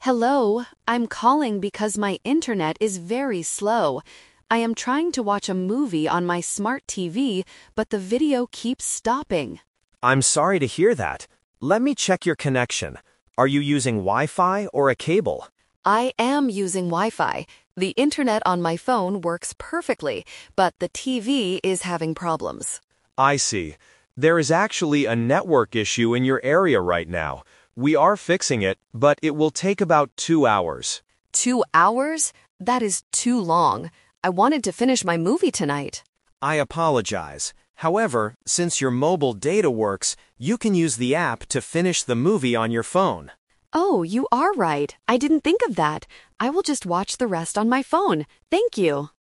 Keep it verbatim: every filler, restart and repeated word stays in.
Hello, I'm calling because my internet is very slow. I am trying to watch a movie on my smart T V, but the video keeps stopping. I'm sorry to hear that. Let me check your connection. Are you using Wi-Fi or a cable? I am using Wi-Fi. The internet on my phone works perfectly, but the T V is having problems. I see. There is actually a network issue in your area right now. We are fixing it, but it will take about two hours. Two hours? That is too long. I wanted to finish my movie tonight. I apologize. However, since your mobile data works, you can use the app to finish the movie on your phone. Oh, you are right. I didn't think of that. I will just watch the rest on my phone. Thank you.